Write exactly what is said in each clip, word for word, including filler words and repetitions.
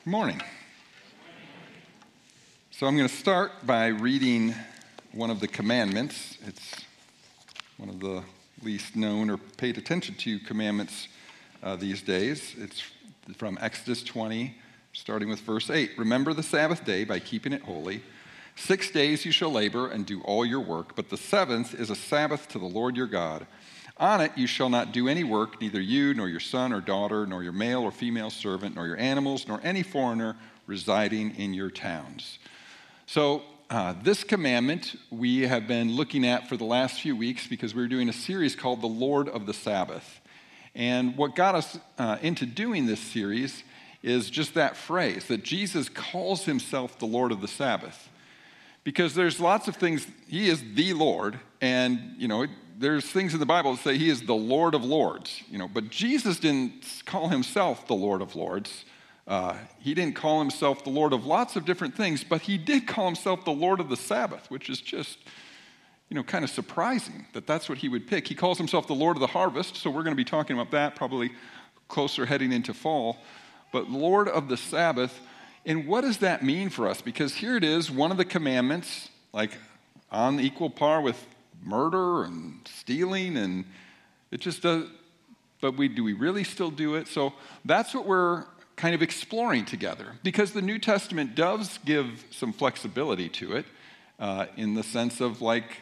Good morning. So I'm going to start by reading one of the commandments. It's one of the least known or paid attention to commandments uh, these days. It's from Exodus twenty, starting with verse eight. Remember the Sabbath day by keeping it holy. Six days you shall labor and do all your work, but the seventh is a Sabbath to the Lord your God. On it you shall not do any work, neither you, nor your son or daughter, nor your male or female servant, nor your animals, nor any foreigner residing in your towns. So uh, this commandment we have been looking at for the last few weeks because we're doing a series called The Lord of the Sabbath. And what got us uh, into doing this series is just that phrase, that Jesus calls himself the Lord of the Sabbath. Because there's lots of things, he is the Lord, and, you know, there's things in the Bible that say he is the Lord of Lords, you know, but Jesus didn't call himself the Lord of Lords. Uh, he didn't call himself the Lord of lots of different things, but he did call himself the Lord of the Sabbath, which is just, you know, kind of surprising that that's what he would pick. He calls himself the Lord of the harvest, so we're going to be talking about that probably closer heading into fall, but Lord of the Sabbath. And what does that mean for us? Because here it is, one of the commandments, like on equal par with murder and stealing, and it just does, but we do we really still do it? So that's what we're kind of exploring together, because the New Testament does give some flexibility to it uh, in the sense of like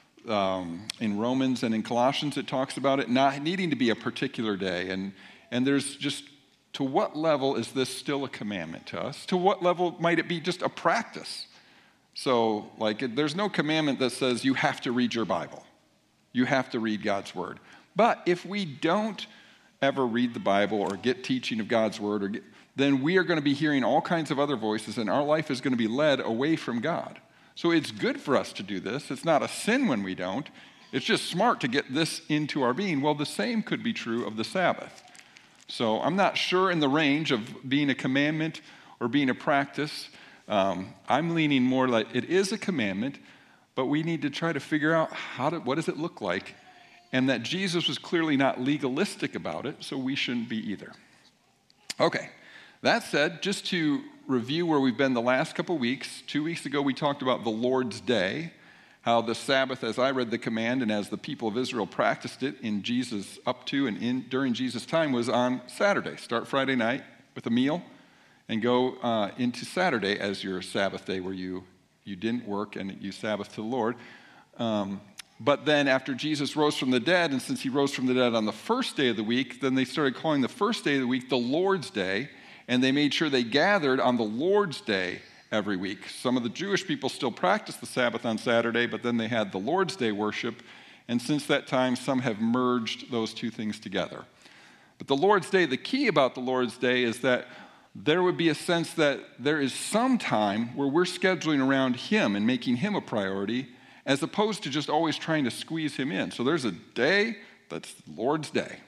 um, in Romans and in Colossians it talks about it not needing to be a particular day, and and there's just, to what level is this still a commandment to us? To what level might it be just a practice? So, like, there's no commandment that says you have to read your Bible. You have to read God's Word. But if we don't ever read the Bible or get teaching of God's Word, or get, then we are going to be hearing all kinds of other voices, and our life is going to be led away from God. So it's good for us to do this. It's not a sin when we don't. It's just smart to get this into our being. Well, the same could be true of the Sabbath. So I'm not sure in the range of being a commandment or being a practice. Um, I'm leaning more like it is a commandment, but we need to try to figure out how to, what does it look like, and that Jesus was clearly not legalistic about it, so we shouldn't be either. Okay, that said, just to review where we've been the last couple weeks, two weeks ago we talked about the Lord's Day, how the Sabbath, as I read the command and as the people of Israel practiced it in Jesus up to and in during Jesus' time, was on Saturday. Start Friday night with a meal and go uh, into Saturday as your Sabbath day where you, you didn't work and you Sabbath to the Lord. Um, but then after Jesus rose from the dead, and since he rose from the dead on the first day of the week, then they started calling the first day of the week the Lord's Day, and they made sure they gathered on the Lord's Day every week. Some of the Jewish people still practice the Sabbath on Saturday, but then they had the Lord's Day worship, and since that time, some have merged those two things together. But the Lord's Day, the key about the Lord's Day is that there would be a sense that there is some time where we're scheduling around him and making him a priority, as opposed to just always trying to squeeze him in. So there's a day that's the Lord's Day.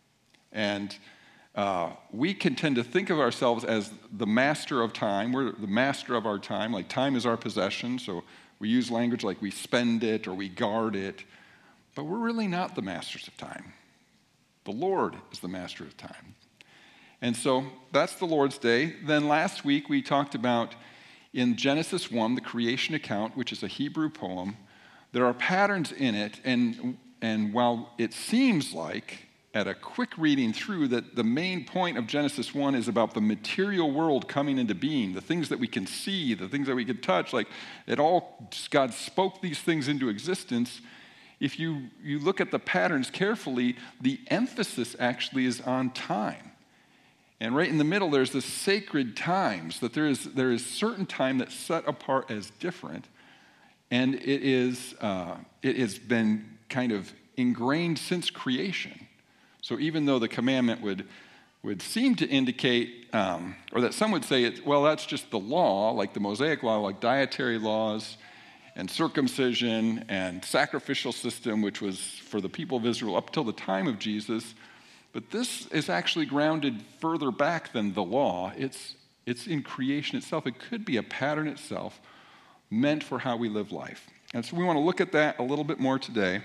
And uh, we can tend to think of ourselves as the master of time. We're the master of our time. Like, time is our possession, so we use language like we spend it or we guard it. But we're really not the masters of time. The Lord is the master of time. And so that's the Lord's Day. Then last week we talked about in Genesis one, the creation account, which is a Hebrew poem. There are patterns in it, and, and while it seems like at a quick reading through that the main point of Genesis one is about the material world coming into being, the things that we can see, the things that we can touch, like it all, God spoke these things into existence. If you, you look at the patterns carefully, the emphasis actually is on time. And right in the middle, there's the sacred times, that there is there is certain time that's set apart as different, and it is uh, it has been kind of ingrained since creation. So even though the commandment would would seem to indicate, um, or that some would say, it, well, that's just the law, like the Mosaic law, like dietary laws, and circumcision, and sacrificial system, which was for the people of Israel up till the time of Jesus. But this is actually grounded further back than the law. It's, it's in creation itself. It could be a pattern itself meant for how we live life. And so we want to look at that a little bit more today.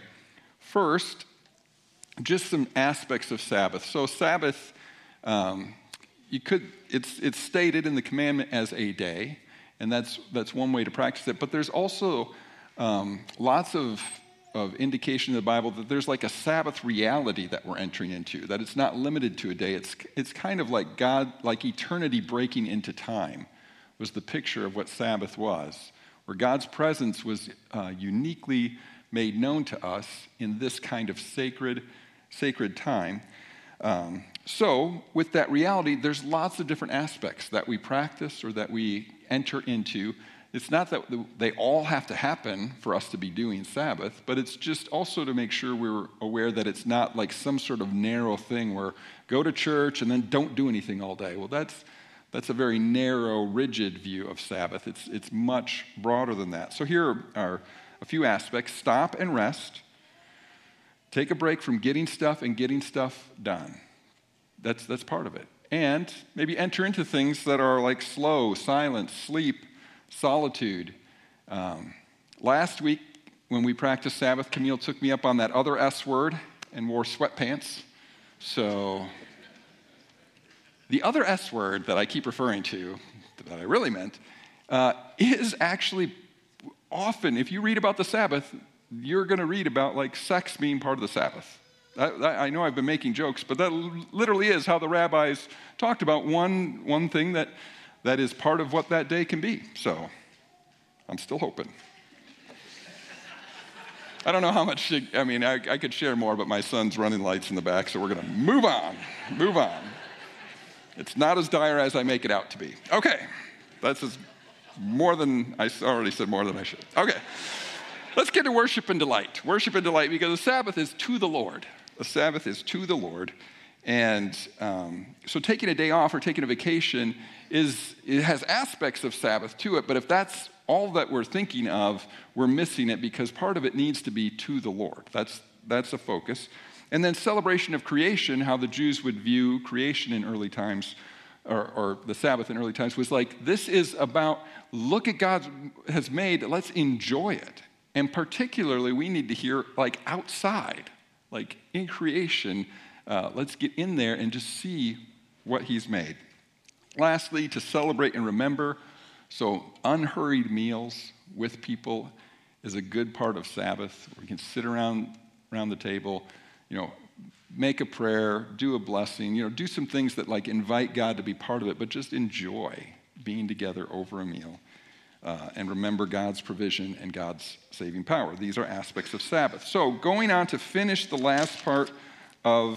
First, just some aspects of Sabbath. So Sabbath, um, you could, it's, it's stated in the commandment as a day, and that's, that's one way to practice it. But there's also um, lots of, of indication in the Bible that there's like a Sabbath reality that we're entering into, that it's not limited to a day. It's, it's kind of like God, like eternity breaking into time was the picture of what Sabbath was, where God's presence was uh, uniquely made known to us in this kind of sacred, sacred time. Um, so with that reality, there's lots of different aspects that we practice or that we enter into. It's not that they all have to happen for us to be doing Sabbath, but it's just also to make sure we're aware that it's not like some sort of narrow thing where go to church and then don't do anything all day. Well, that's that's a very narrow, rigid view of Sabbath. It's, it's much broader than that. So here are a few aspects. Stop and rest. Take a break from getting stuff and getting stuff done. That's, that's part of it. And maybe enter into things that are like slow, silence, sleep, solitude. Um, last week, when we practiced Sabbath, Camille took me up on that other S word and wore sweatpants. So the other S word that I keep referring to, that I really meant, uh, is actually often, if you read about the Sabbath, you're going to read about like sex being part of the Sabbath. I, I know I've been making jokes, but that literally is how the rabbis talked about one, one thing that, that is part of what that day can be. So I'm still hoping. I don't know how much, I mean, I, I could share more, but my son's running lights in the back, so we're going to move on, move on. It's not as dire as I make it out to be. Okay, that's as more than, I already said more than I should. Okay. Let's get to worship and delight. Worship and delight, because the Sabbath is to the Lord. The Sabbath is to the Lord. And um, so taking a day off or taking a vacation, is it has aspects of Sabbath to it, but if that's all that we're thinking of, we're missing it, because part of it needs to be to the Lord. That's, that's a focus. And then celebration of creation, how the Jews would view creation in early times, or, or the Sabbath in early times, was like, this is about, look at God has made, let's enjoy it. And particularly, we need to hear, like, outside, like in creation, uh, let's get in there and just see what he's made. Lastly, to celebrate and remember. So unhurried meals with people is a good part of Sabbath. We can sit around, around the table, you know, make a prayer, do a blessing, you know, do some things that, like, invite God to be part of it, but just enjoy being together over a meal. Uh, and remember God's provision and God's saving power. These are aspects of Sabbath. So going on to finish the last part of,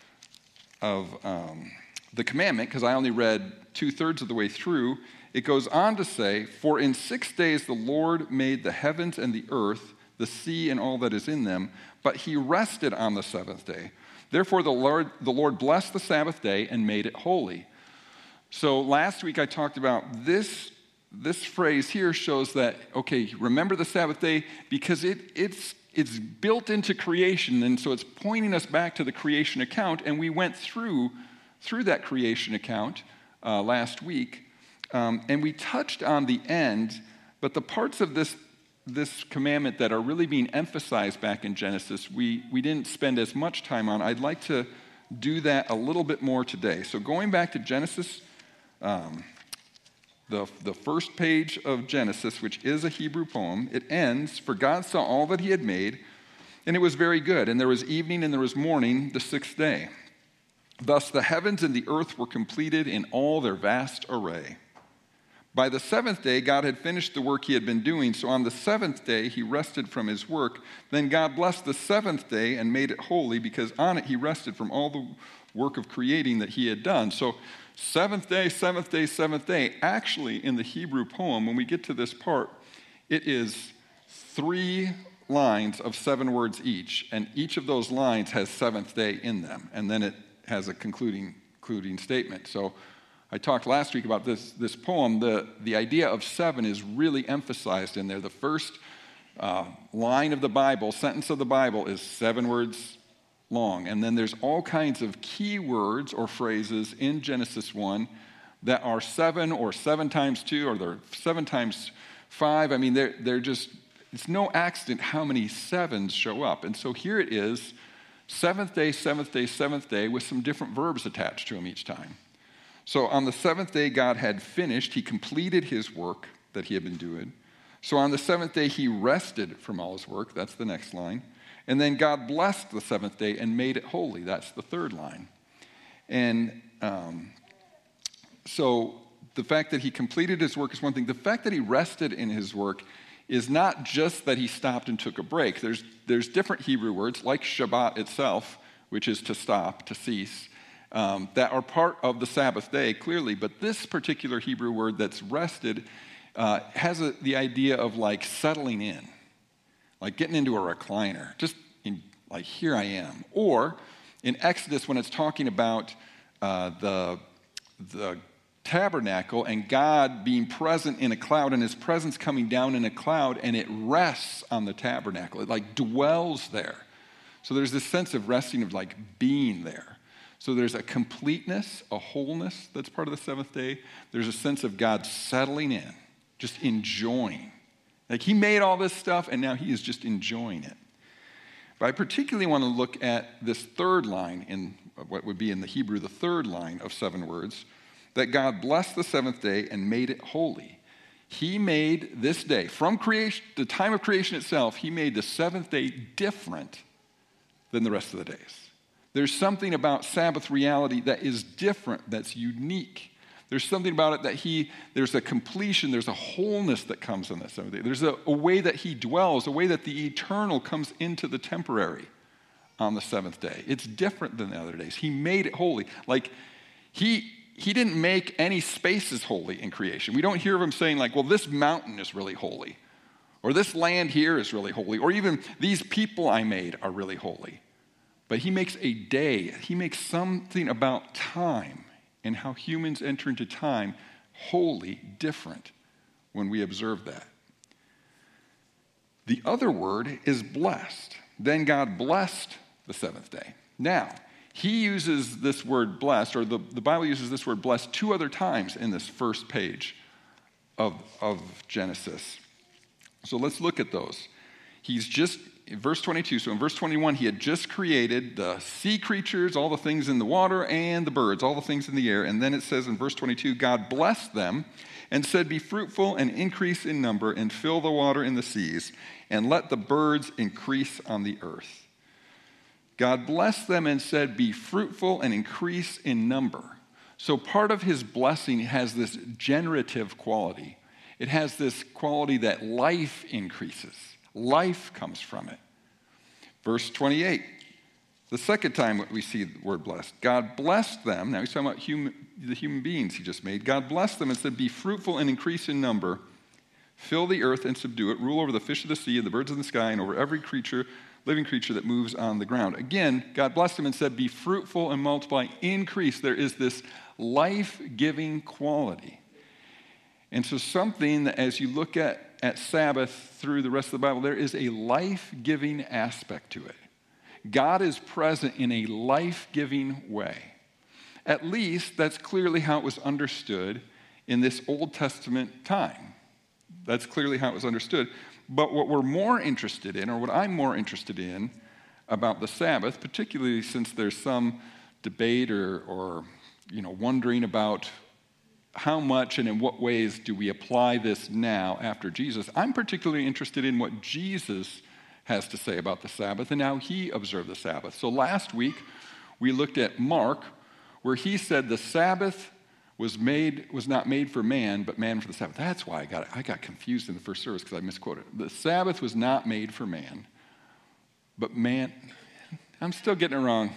of um, the commandment, because I only read two-thirds of the way through, it goes on to say, for in six days the Lord made the heavens and the earth, the sea and all that is in them, but he rested on the seventh day. Therefore the Lord, the Lord blessed the Sabbath day and made it holy. So last week I talked about this. This phrase here shows that, okay, remember the Sabbath day, because it, it's, it's built into creation, and so it's pointing us back to the creation account, and we went through, through that creation account uh, last week, um, and we touched on the end, but the parts of this, this commandment that are really being emphasized back in Genesis, we, we didn't spend as much time on. I'd like to do that a little bit more today. So going back to Genesis, um, The, the first page of Genesis, which is a Hebrew poem, it ends, for God saw all that he had made, and it was very good. And there was evening and there was morning the sixth day. Thus the heavens and the earth were completed in all their vast array. By the seventh day, God had finished the work he had been doing, so on the seventh day he rested from his work. Then God blessed the seventh day and made it holy, because on it he rested from all the work of creating that he had done. So seventh day, seventh day, seventh day. Actually, in the Hebrew poem, when we get to this part, it is three lines of seven words each, and each of those lines has seventh day in them, and then it has a concluding, concluding statement. So I talked last week about this, this poem. The, the idea of seven is really emphasized in there. The first uh, line of the Bible, sentence of the Bible, is seven words long. And then there's all kinds of key words or phrases in Genesis one that are seven or seven times two, or they're seven times five. I mean, they're, they're just, it's no accident how many sevens show up. And so here it is, seventh day, seventh day, seventh day, with some different verbs attached to them each time. So on the seventh day, God had finished. He completed his work that he had been doing. So on the seventh day, he rested from all his work. That's the next line. And then God blessed the seventh day and made it holy. That's the third line. And um, so the fact that he completed his work is one thing. The fact that he rested in his work is not just that he stopped and took a break. There's, there's different Hebrew words, like Shabbat itself, which is to stop, to cease, um, that are part of the Sabbath day, clearly. But this particular Hebrew word that's rested uh, has a, the idea of like settling in, like getting into a recliner, just in, like, here I am. Or in Exodus, when it's talking about uh, the the tabernacle and God being present in a cloud and his presence coming down in a cloud, and it rests on the tabernacle. It like dwells there. So there's this sense of resting, of like being there. So there's a completeness, a wholeness that's part of the seventh day. There's a sense of God settling in, just enjoying. Like he made all this stuff and now he is just enjoying it. But I particularly want to look at this third line in what would be in the Hebrew, the third line of seven words, that God blessed the seventh day and made it holy. He made this day, from creation, the time of creation itself, he made the seventh day different than the rest of the days. There's something about Sabbath reality that is different, that's unique. There's something about it that he, there's a completion, there's a wholeness that comes on that seventh day. There's a, a way that he dwells, a way that the eternal comes into the temporary on the seventh day. It's different than the other days. He made it holy. Like he, he didn't make any spaces holy in creation. We don't hear of him saying like, well, this mountain is really holy, or this land here is really holy, or even these people I made are really holy. But he makes a day, he makes something about time and how humans enter into time wholly different when we observe that. The other word is blessed. Then God blessed the seventh day. Now, he uses this word blessed, or the, the Bible uses this word blessed two other times in this first page of, of Genesis. So let's look at those. He's just, in verse twenty-two, so in verse twenty-one, he had just created the sea creatures, all the things in the water, and the birds, all the things in the air. And then it says in verse twenty-two, God blessed them and said, be fruitful and increase in number and fill the water in the seas and let the birds increase on the earth. God blessed them and said, be fruitful and increase in number. So part of his blessing has this generative quality. It has this quality that life increases. Life comes from it. Verse twenty-eight, the second time we see the word blessed. God blessed them. Now he's talking about human, the human beings he just made. God blessed them and said, be fruitful and increase in number. Fill the earth and subdue it. Rule over the fish of the sea and the birds of the sky and over every creature, living creature that moves on the ground. Again, God blessed them and said, be fruitful and multiply, increase. There is this life-giving quality. And so something that as you look at, at Sabbath through the rest of the Bible, there is a life-giving aspect to it. God is present in a life-giving way. At least that's clearly how it was understood in this Old Testament time. That's clearly how it was understood. But what we're more interested in, or what I'm more interested in about the Sabbath, particularly since there's some debate or, or you know, wondering about how much and in what ways do we apply this now after Jesus, I'm particularly interested in what Jesus has to say about the Sabbath and how he observed the Sabbath. So last week, we looked at Mark, where he said the Sabbath was made was not made for man, but man for the Sabbath. That's why I got I got confused in the first service because I misquoted. The Sabbath was not made for man, but man. I'm still getting it wrong.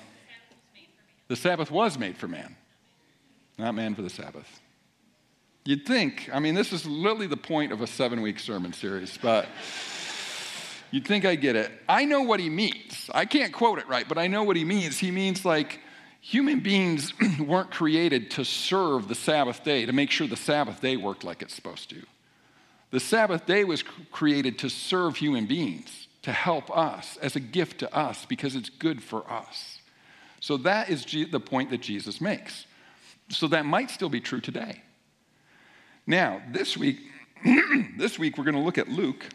The Sabbath was made for man, not man for the Sabbath. You'd think, I mean, this is literally the point of a seven-week sermon series, but you'd think I get it. I know what he means. I can't quote it right, but I know what he means. He means like human beings weren't created to serve the Sabbath day, to make sure the Sabbath day worked like it's supposed to. The Sabbath day was created to serve human beings, to help us, as a gift to us, because it's good for us. So that is the point that Jesus makes. So that might still be true today. Now, this week, this week we're going to look at Luke,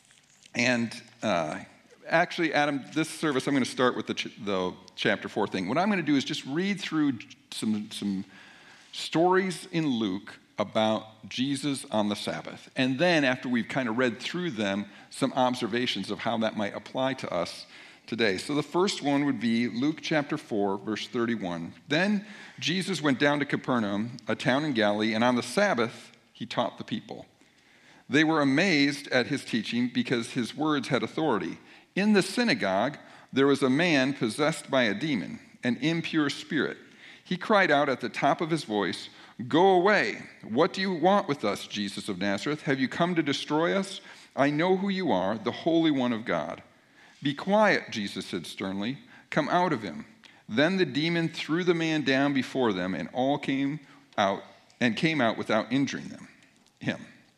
and uh, actually, Adam, this service I'm going to start with the, ch- the chapter four thing. What I'm going to do is just read through some some stories in Luke about Jesus on the Sabbath. And then, after we've kind of read through them, some observations of how that might apply to us today. So the first one would be Luke chapter four, verse thirty-one. Then Jesus went down to Capernaum, a town in Galilee, and on the Sabbath he taught the people. They were amazed at his teaching because his words had authority. In the synagogue there was a man possessed by a demon, an impure spirit. He cried out at the top of his voice, "Go away! What do you want with us, Jesus of Nazareth? Have you come to destroy us? I know who you are, the Holy One of God." "Be quiet," Jesus said sternly. "Come out of him." Then the demon threw the man down before them, and all came out and came out without injuring them. Him.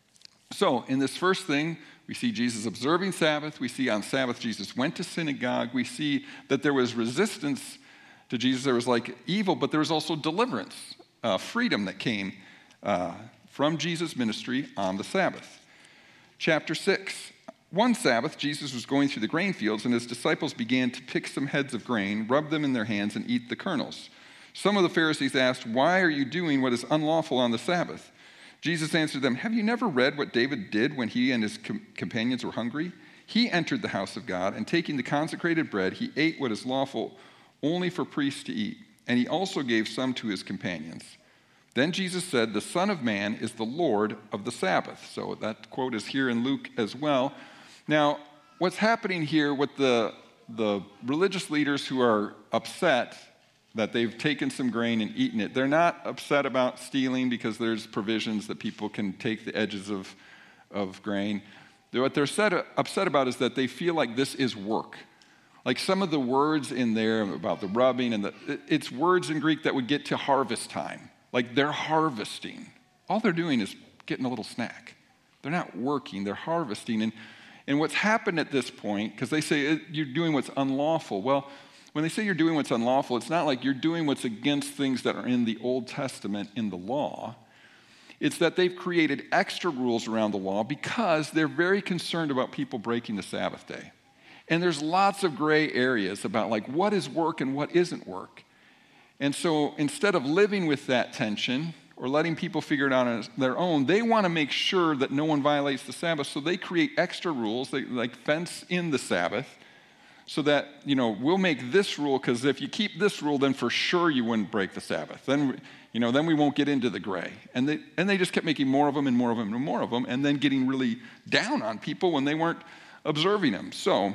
So in this first thing, we see Jesus observing Sabbath. We see on Sabbath Jesus went to synagogue. We see that there was resistance to Jesus. There was like evil, but there was also deliverance, uh, freedom that came uh, from Jesus' ministry on the Sabbath. Chapter six. One Sabbath, Jesus was going through the grain fields, and his disciples began to pick some heads of grain, rub them in their hands, and eat the kernels. Some of the Pharisees asked, "Why are you doing what is unlawful on the Sabbath?" Jesus answered them, "Have you never read what David did when he and his com- companions were hungry? He entered the house of God, and taking the consecrated bread, he ate what is lawful only for priests to eat, and he also gave some to his companions." Then Jesus said, "The Son of Man is the Lord of the Sabbath." So that quote is here in Luke as well. Now, what's happening here with the, the religious leaders who are upset that they've taken some grain and eaten it, they're not upset about stealing because there's provisions that people can take the edges of, of grain. What they're set, upset about is that they feel like this is work. Like some of the words in there about the rubbing, and the, it's words in Greek that would get to harvest time. Like they're harvesting. All they're doing is getting a little snack. They're not working, they're harvesting. And And what's happened at this point, because they say you're doing what's unlawful. Well, when they say you're doing what's unlawful, it's not like you're doing what's against things that are in the Old Testament in the law. It's that they've created extra rules around the law because they're very concerned about people breaking the Sabbath day. And there's lots of gray areas about like what is work and what isn't work. And so instead of living with that tension, or letting people figure it out on their own, they want to make sure that no one violates the Sabbath, so they create extra rules, they like fence in the Sabbath, so that, you know, we'll make this rule, because if you keep this rule, then for sure you wouldn't break the Sabbath. Then, you know, then we won't get into the gray. And they, and they just kept making more of them and more of them and more of them, and then getting really down on people when they weren't observing them. So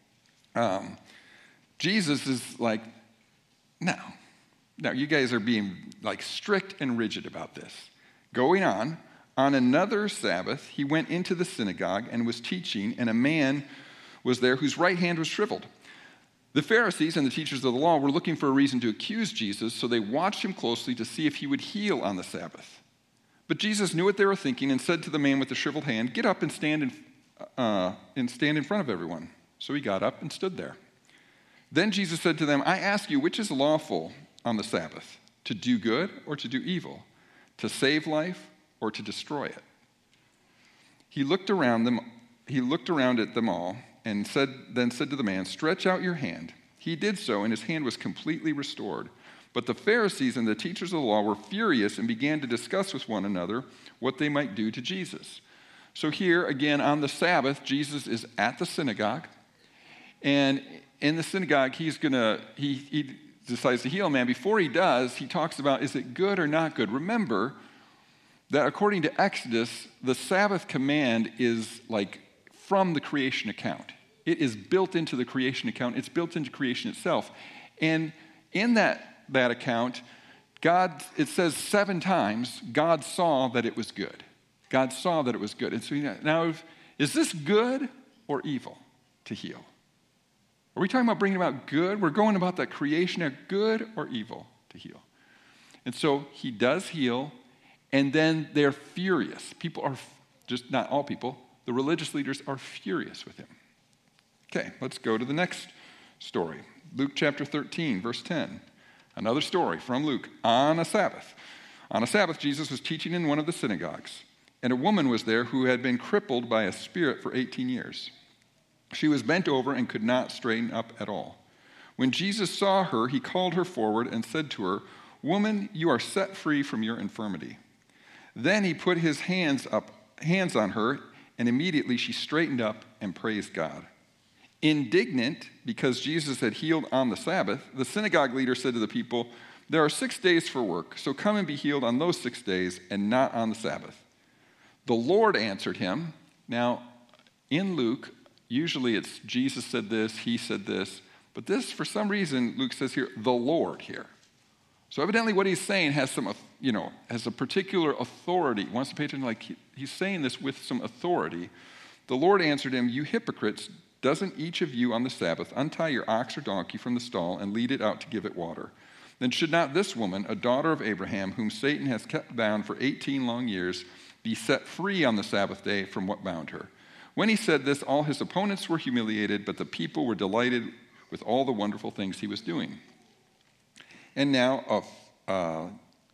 um, Jesus is like, no. Now, you guys are being like strict and rigid about this. Going on, on another Sabbath, he went into the synagogue and was teaching, and a man was there whose right hand was shriveled. The Pharisees and the teachers of the law were looking for a reason to accuse Jesus, so they watched him closely to see if he would heal on the Sabbath. But Jesus knew what they were thinking and said to the man with the shriveled hand, "Get up and stand in, uh, and stand in front of everyone." So he got up and stood there. Then Jesus said to them, "I ask you, which is lawful on the Sabbath, to do good or to do evil, to save life or to destroy it?" He looked around them, he looked around at them all and said, then said to the man, "Stretch out your hand." He did so, and his hand was completely restored. But the Pharisees and the teachers of the law were furious and began to discuss with one another what they might do to Jesus. So here, again, on the Sabbath, Jesus is at the synagogue, and in the synagogue, he's gonna, he, he decides to heal a man. Before he does, he talks about, is it good or not good? Remember that according to Exodus, the Sabbath command is like from the creation account. It is built into the creation account. It's built into creation itself. And in that, that account, God, it says seven times, God saw that it was good. God saw that it was good. And so now, is this good or evil to heal? Are we talking about bringing about good? We're going about that creation of good or evil to heal. And so he does heal, and then they're furious. People are, just not all people, the religious leaders are furious with him. Okay, let's go to the next story. Luke chapter thirteen, verse ten. Another story from Luke. On a Sabbath. On a Sabbath, Jesus was teaching in one of the synagogues, and a woman was there who had been crippled by a spirit for eighteen years. She was bent over and could not straighten up at all. When Jesus saw her, he called her forward and said to her, "Woman, you are set free from your infirmity." Then he put his hands up, hands on her, and immediately she straightened up and praised God. Indignant because Jesus had healed on the Sabbath, the synagogue leader said to the people, "There are six days for work, so come and be healed on those six days and not on the Sabbath." The Lord answered him. Now, in Luke, usually it's Jesus said this, he said this, but this, for some reason, Luke says here, the Lord here. So evidently what he's saying has some, you know, has a particular authority. He wants to pay attention, like he, he's saying this with some authority. The Lord answered him, "You hypocrites, doesn't each of you on the Sabbath untie your ox or donkey from the stall and lead it out to give it water? Then should not this woman, a daughter of Abraham, whom Satan has kept bound for eighteen long years, be set free on the Sabbath day from what bound her?" When he said this, all his opponents were humiliated, but the people were delighted with all the wonderful things he was doing. And now, uh, uh,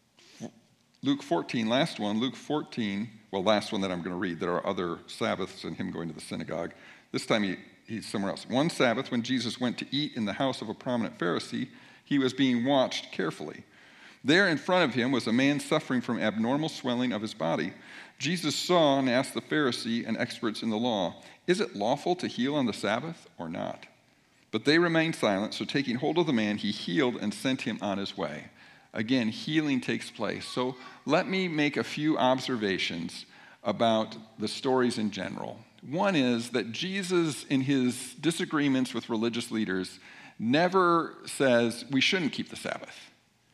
Luke fourteen, last one, Luke fourteen, well, last one that I'm going to read. There are other Sabbaths and him going to the synagogue. This time he, he's somewhere else. One Sabbath, when Jesus went to eat in the house of a prominent Pharisee, he was being watched carefully. There in front of him was a man suffering from abnormal swelling of his body. Jesus saw and asked the Pharisee and experts in the law, "Is it lawful to heal on the Sabbath or not?" But they remained silent, so taking hold of the man, he healed and sent him on his way. Again, healing takes place. So let me make a few observations about the stories in general. One is that Jesus, in his disagreements with religious leaders, never says we shouldn't keep the Sabbath.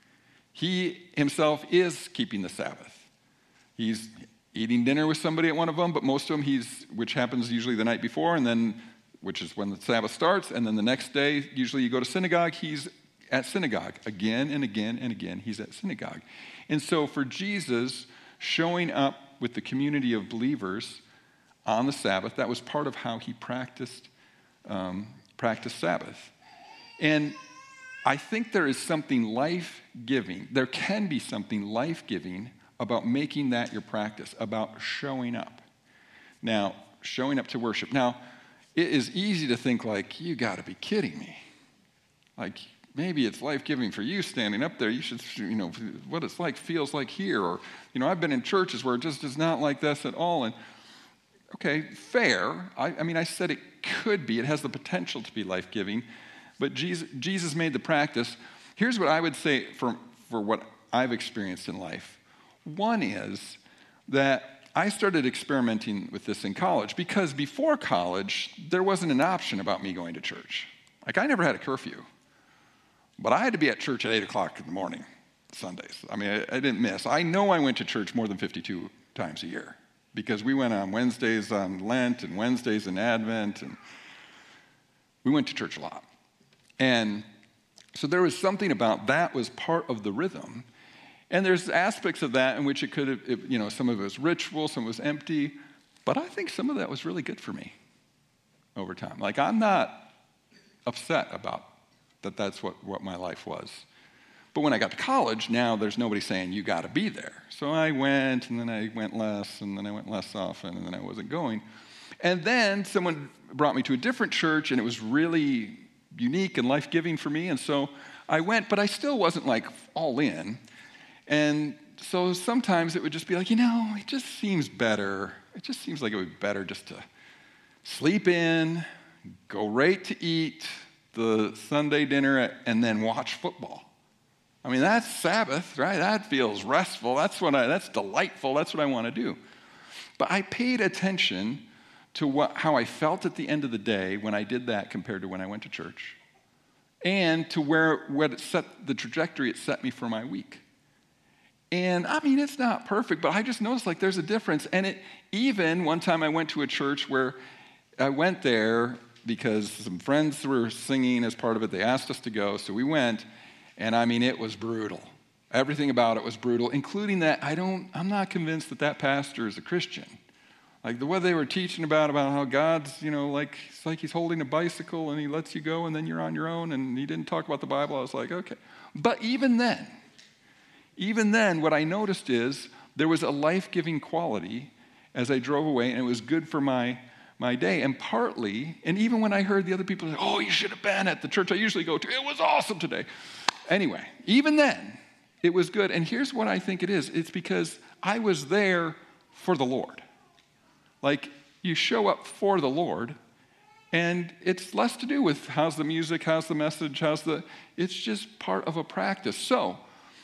He himself is keeping the Sabbath. He's eating dinner with somebody at one of them, but most of them he's, which happens usually the night before, and then, which is when the Sabbath starts, and then the next day, usually you go to synagogue, he's at synagogue. Again and again and again, he's at synagogue. And so for Jesus, showing up with the community of believers on the Sabbath, that was part of how he practiced, um, practiced Sabbath. And I think there is something life-giving, there can be something life-giving about making that your practice, about showing up. Now, showing up to worship. Now, it is easy to think like, you got to be kidding me. Like, maybe it's life-giving for you standing up there. You should, you know, what it's like feels like here. Or, you know, I've been in churches where it just is not like this at all. And, okay, fair. I, I mean, I said it could be. It has the potential to be life-giving. But Jesus, Jesus made the practice. Here's what I would say for, for what I've experienced in life. One is that I started experimenting with this in college because before college, there wasn't an option about me going to church. Like, I never had a curfew, but I had to be at church at eight o'clock in the morning, Sundays. I mean, I, I didn't miss. I know I went to church more than fifty-two times a year because we went on Wednesdays on Lent and Wednesdays in Advent, and we went to church a lot. And so there was something about that was part of the rhythm. And there's aspects of that in which it could have, it, you know, some of it was ritual, some of it was empty. But I think some of that was really good for me over time. Like, I'm not upset about that that's what, what my life was. But when I got to college, now there's nobody saying, you got to be there. So I went, and then I went less, and then I went less often, and then I wasn't going. And then someone brought me to a different church, and it was really unique and life-giving for me. And so I went, but I still wasn't, like, all in. And so sometimes it would just be like, you know, it just seems better. It just seems like it would be better just to sleep in, go right to eat the Sunday dinner, and then watch football. I mean, that's Sabbath, right? That feels restful. That's what I, that's delightful. That's what I want to do. But I paid attention to what, how I felt at the end of the day when I did that compared to when I went to church, and to where what it set, the trajectory it set me for my week. And I mean, it's not perfect, but I just noticed like there's a difference. And it even one time I went to a church where I went there because some friends were singing as part of it. They asked us to go, so we went. And I mean, it was brutal. Everything about it was brutal, including that I don't, I'm not convinced that that pastor is a Christian. Like the what they were teaching about, about how God's, you know, like, it's like he's holding a bicycle and he lets you go and then you're on your own, and he didn't talk about the Bible. I was like, okay. But even then, even then, what I noticed is there was a life-giving quality as I drove away, and it was good for my, my day. And partly, and even when I heard the other people say, oh, you should have been at the church I usually go to. It was awesome today. Anyway, even then, it was good. And here's what I think it is. It's because I was there for the Lord. Like, you show up for the Lord, and it's less to do with how's the music, how's the message, how's the, it's just part of a practice. So,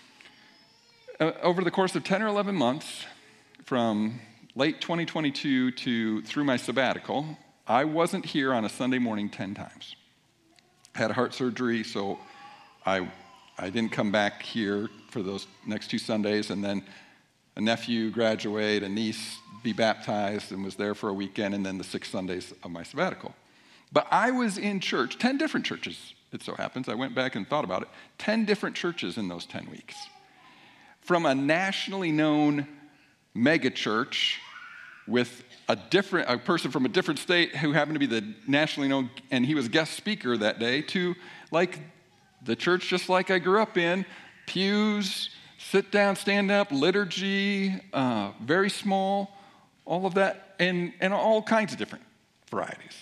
uh, over the course of ten or eleven months, from late twenty twenty-two to through my sabbatical, I wasn't here on a Sunday morning ten times. I had heart surgery, so I I didn't come back here for those next two Sundays, and then a nephew graduate, a niece be baptized, and was there for a weekend, and then the six Sundays of my sabbatical. But I was in church, ten different churches, it so happens. I went back and thought about it. ten different churches in those ten weeks. From a nationally known mega church with a different, a person from a different state who happened to be the nationally known, and he was guest speaker that day, to like the church just like I grew up in, pews, sit down, stand up, liturgy, uh, very small, all of that, and, and all kinds of different varieties.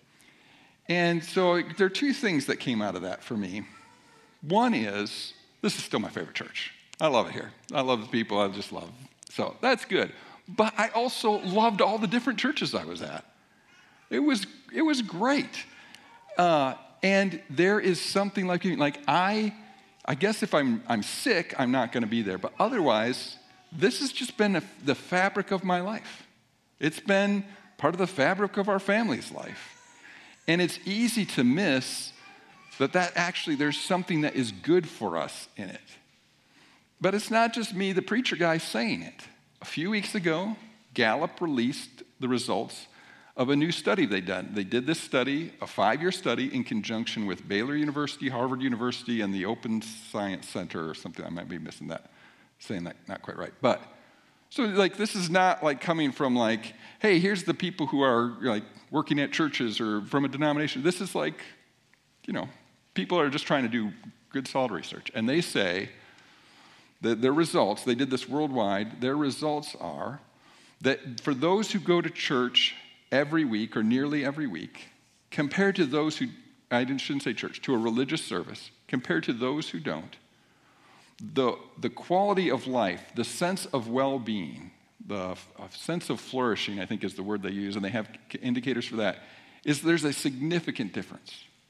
And so there are two things that came out of that for me. One is, this is still my favorite church. I love it here. I love the people. I just love. So that's good. But I also loved all the different churches I was at. It was it was great. Uh, and there is something like like I, I guess if I'm I'm sick, I'm not going to be there. But otherwise, this has just been a, the fabric of my life. It's been part of the fabric of our family's life. And it's easy to miss that that actually there's something that is good for us in it. But it's not just me, the preacher guy, saying it. A few weeks ago, Gallup released the results of a new study they'd done. They did this study, a five-year study, in conjunction with Baylor University, Harvard University, and the Open Science Center or something. I might be missing that, saying that not quite right. But, so like this is not like coming from like, hey, here's the people who are like working at churches or from a denomination. This is like, you know, people are just trying to do good, solid research. And they say that their results, they did this worldwide, their results are that for those who go to church every week or nearly every week, compared to those who, I shouldn't say church, to a religious service, compared to those who don't, the, the quality of life, the sense of well-being, the sense of flourishing, I think is the word they use, and they have indicators for that, is there's a significant difference.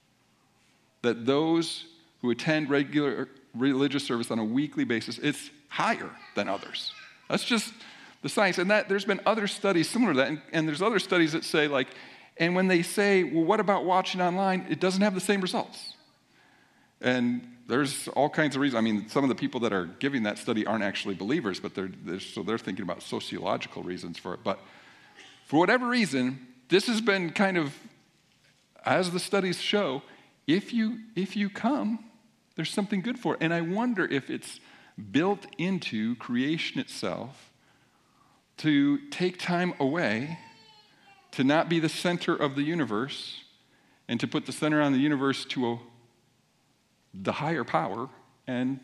That those who attend regular religious service on a weekly basis, it's higher than others. That's just the science. And that there's been other studies similar to that, and, and there's other studies that say like, and when they say, well, what about watching online? It doesn't have the same results. And there's all kinds of reasons. I mean, some of the people that are giving that study aren't actually believers, but they're, they're so they're thinking about sociological reasons for it. But for whatever reason, this has been kind of, as the studies show, if you if you come, there's something good for it. And I wonder if it's built into creation itself to take time away, to not be the center of the universe, and to put the center on the universe to a the higher power, and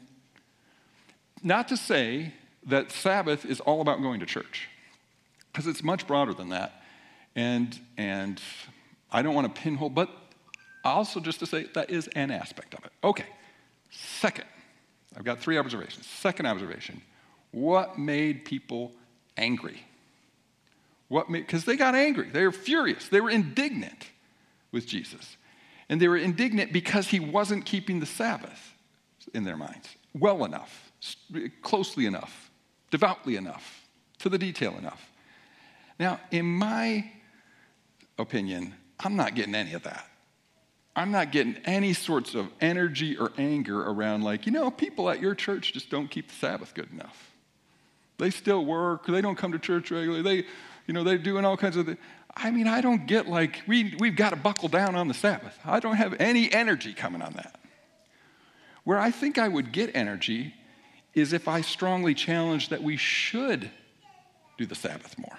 not to say that Sabbath is all about going to church, because it's much broader than that, and and I don't want to pinhole, but also just to say that is an aspect of it. Okay, second, I've got three observations. Second observation, what made people angry? What made, because they got angry, they were furious, they were indignant with Jesus. And they were indignant because he wasn't keeping the Sabbath in their minds well enough, closely enough, devoutly enough, to the detail enough. Now, in my opinion, I'm not getting any of that. I'm not getting any sorts of energy or anger around like, you know, people at your church just don't keep the Sabbath good enough. They still work, they don't come to church regularly, they, you know, they're doing all kinds of things. I mean, I don't get like, we, we've got to buckle down on the Sabbath. I don't have any energy coming on that. Where I think I would get energy is if I strongly challenge that we should do the Sabbath more.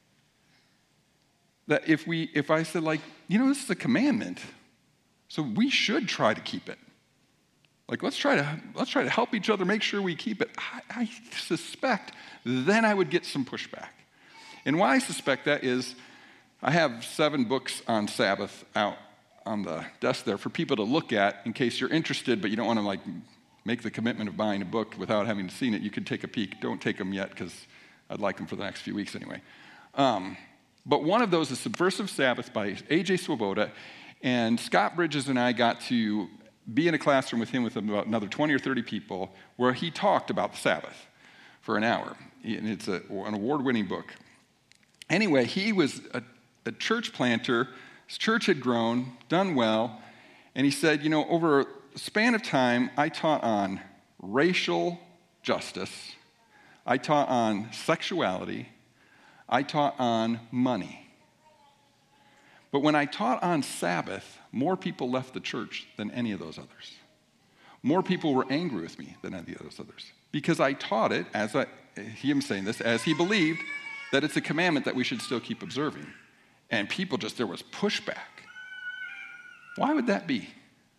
That if we, if I said like, you know, this is a commandment, so we should try to keep it. Like, let's try to, let's try to help each other make sure we keep it. I, I suspect then I would get some pushback. And why I suspect that is, I have seven books on Sabbath out on the desk there for people to look at in case you're interested, but you don't want to like make the commitment of buying a book without having seen it, you could take a peek. Don't take them yet, because I'd like them for the next few weeks anyway. Um, but one of those is Subversive Sabbath by A J Swoboda, and Scott Bridges and I got to be in a classroom with him with about another twenty or thirty people where he talked about the Sabbath for an hour. And it's a, an award-winning book. Anyway, he was a, a church planter. His church had grown, done well, and he said, you know, over a span of time, I taught on racial justice, I taught on sexuality, I taught on money. But when I taught on Sabbath, more people left the church than any of those others. More people were angry with me than any of those others. Because I taught it, as I, him saying this, as he believed that it's a commandment that we should still keep observing. And people just, there was pushback. Why would that be?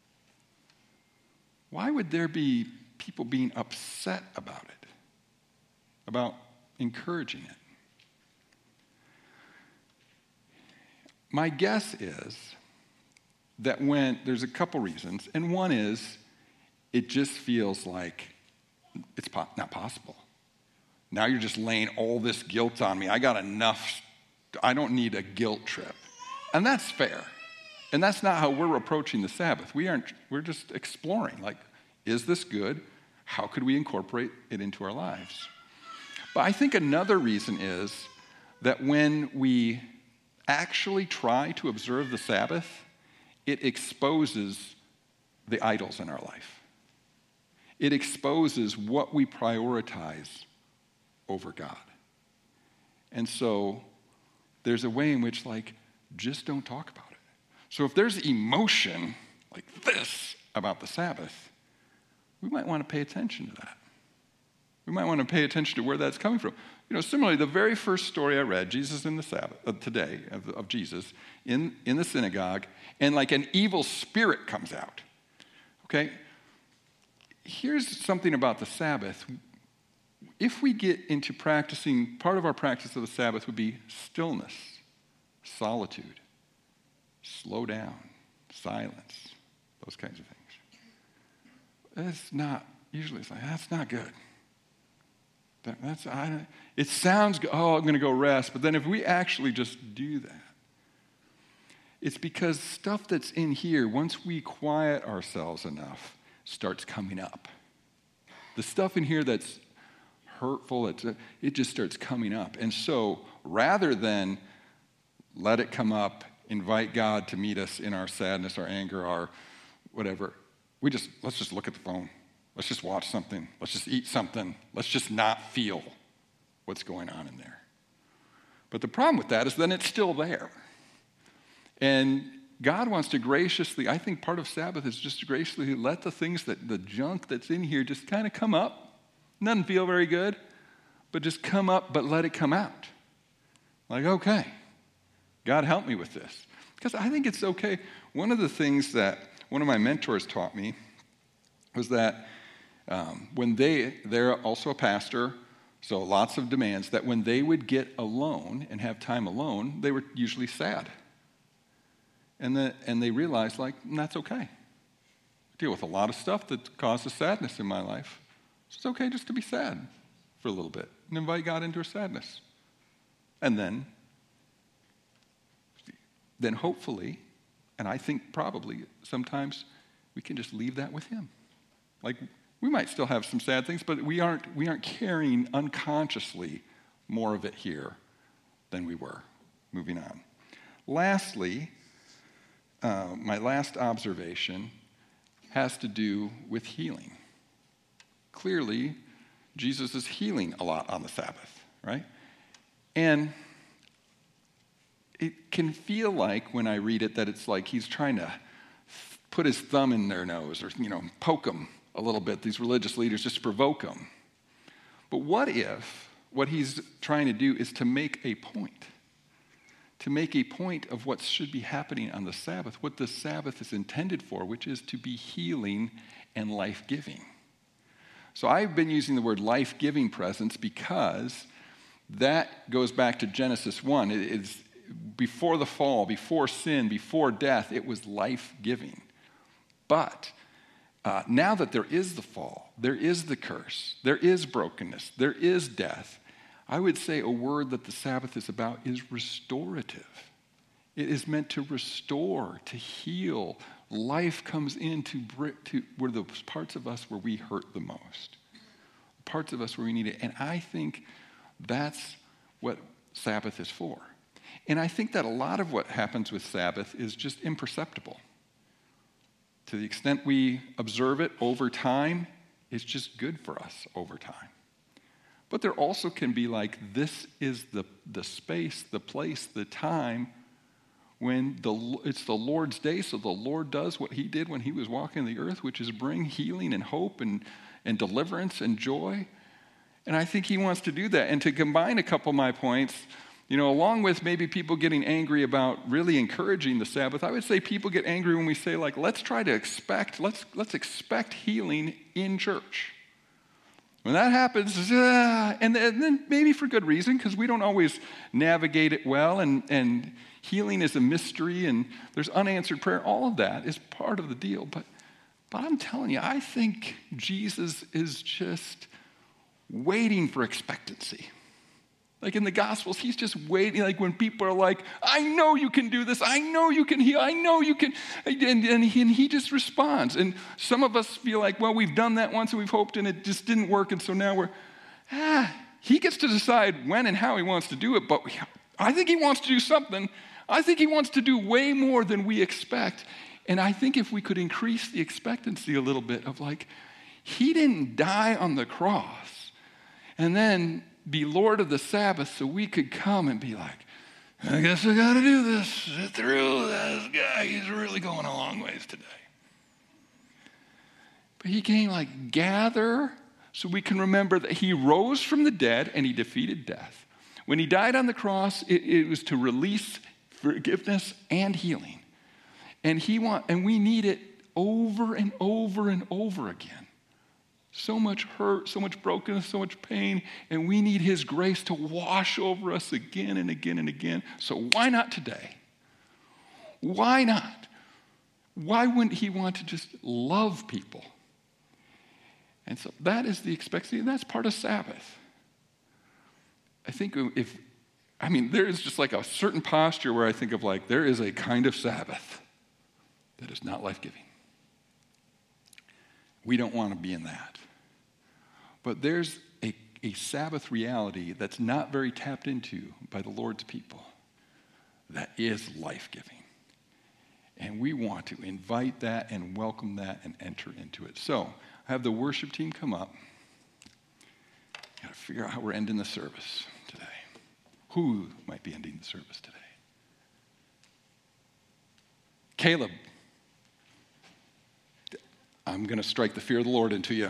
Why would there be people being upset about it, about encouraging it? My guess is that when, there's a couple reasons, and one is it just feels like it's po- not possible. Now you're just laying all this guilt on me. I got enough. I don't need a guilt trip. And that's fair. And that's not how we're approaching the Sabbath. We aren't, we're just exploring, like, is this good? How could we incorporate it into our lives? But I think another reason is that when we actually try to observe the Sabbath, it exposes the idols in our life. It exposes what we prioritize over God. And so there's a way in which, like, just don't talk about it. So if there's emotion like this about the Sabbath, we might want to pay attention to that. We might want to pay attention to where that's coming from. You know, similarly, the very first story I read, Jesus in the Sabbath, uh, today, of, of Jesus, in, in the synagogue, and like an evil spirit comes out. Okay? Here's something about the Sabbath. If we get into practicing, part of our practice of the Sabbath would be stillness, solitude, slow down, silence, those kinds of things. That's not, usually it's like, that's not good. That, that's, I, it sounds, oh, I'm going to go rest, but then if we actually just do that, it's because stuff that's in here, once we quiet ourselves enough, starts coming up. The stuff in here that's hurtful, it's, it just starts coming up. And so rather than let it come up, invite God to meet us in our sadness, our anger, our whatever, we just, let's just look at the phone. Let's just watch something. Let's just eat something. Let's just not feel what's going on in there. But the problem with that is then it's still there. And God wants to graciously, I think part of Sabbath is just to graciously let the things, that the junk that's in here just kind of come up. Doesn't feel very good, but just come up, but let it come out. Like, okay, God help me with this. Because I think it's okay. One of the things that one of my mentors taught me was that um, when they, they're also a pastor, so lots of demands, that when they would get alone and have time alone, they were usually sad. And, the, and they realized, like, that's okay. I deal with a lot of stuff that causes sadness in my life. So it's okay just to be sad for a little bit and invite God into our sadness. And then, then hopefully, and I think probably sometimes we can just leave that with him. Like, we might still have some sad things, but we aren't, we aren't carrying unconsciously more of it here than we were. Moving on. Lastly, uh, my last observation has to do with healing. Clearly, Jesus is healing a lot on the Sabbath, right? And it can feel like, when I read it, that it's like he's trying to put his thumb in their nose or, you know, poke them a little bit, these religious leaders, just to provoke them. But what if what he's trying to do is to make a point, to make a point of what should be happening on the Sabbath, what the Sabbath is intended for, which is to be healing and life-giving. So I've been using the word life-giving presence because that goes back to Genesis one. It is before the fall, before sin, before death, it was life-giving. But uh, now that there is the fall, there is the curse, there is brokenness, there is death, I would say a word that the Sabbath is about is restorative. It is meant to restore, to heal. Life comes into to where the parts of us where we hurt the most, parts of us where we need it. And I think that's what Sabbath is for. And I think that a lot of what happens with Sabbath is just imperceptible. To the extent we observe it over time, it's just good for us over time. But there also can be like, this is the, the space, the place, the time when the it's the Lord's day, so the Lord does what he did when he was walking the earth, which is bring healing and hope and, and deliverance and joy. And I think he wants to do that. And to combine a couple of my points, you know, along with maybe people getting angry about really encouraging the Sabbath, I would say people get angry when we say, like, let's try to expect, let's let's expect healing in church. When that happens, uh, and, and then maybe for good reason, because we don't always navigate it well, and, and healing is a mystery, and there's unanswered prayer. All of that is part of the deal. But, but I'm telling you, I think Jesus is just waiting for expectancy. Like in the Gospels, he's just waiting. Like when people are like, I know you can do this. I know you can heal. I know you can. And, and, he, and he just responds. And some of us feel like, well, we've done that once and we've hoped and it just didn't work. And so now we're, ah, he gets to decide when and how he wants to do it. But we, I think he wants to do something. I think he wants to do way more than we expect. And I think if we could increase the expectancy a little bit of like, he didn't die on the cross and then be Lord of the Sabbath so we could come and be like, I guess I got to do this. Sit through this guy. He's really going a long ways today. But he came like gather so we can remember that he rose from the dead and he defeated death. When he died on the cross, it, it was to release forgiveness and healing. And he want, and we need it over and over and over again. So much hurt, so much brokenness, so much pain, and we need his grace to wash over us again and again and again. So why not today? Why not? Why wouldn't he want to just love people? And so that is the expectancy, and that's part of Sabbath. I think if, I mean, there is just like a certain posture where I think of like, there is a kind of Sabbath that is not life-giving. We don't want to be in that. But there's a, a Sabbath reality that's not very tapped into by the Lord's people that is life-giving. And we want to invite that and welcome that and enter into it. So I have the worship team come up. Got to figure out how we're ending the service today. Who might be ending the service today? Caleb. I'm going to strike the fear of the Lord into you.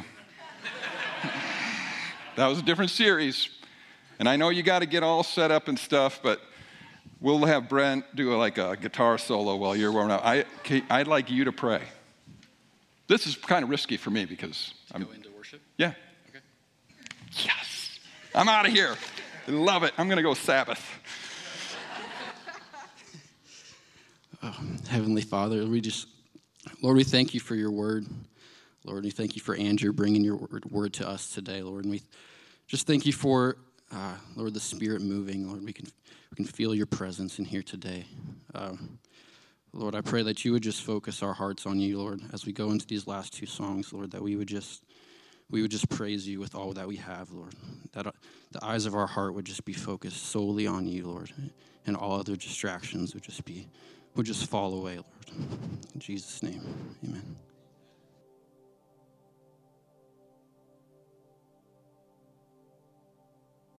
That was a different series. And I know you got to get all set up and stuff, but we'll have Brent do a, like a guitar solo while you're warming up. I, I'd like you to pray. This is kind of risky for me because I'm... Go into worship? Yeah. Okay. Yes. I'm out of here. I love it. I'm going to go Sabbath. Oh, Heavenly Father, we just... Lord, we thank you for your word. Lord, we thank you for Andrew bringing your word, word to us today, Lord. And we just thank you for, uh, Lord, the Spirit moving. Lord, we can we can feel your presence in here today. Um, Lord, I pray that you would just focus our hearts on you, Lord, as we go into these last two songs, Lord, that we would just we would just praise you with all that we have, Lord. That uh, the eyes of our heart would just be focused solely on you, Lord, and all other distractions would just be would just fall away, Lord. In Jesus' name.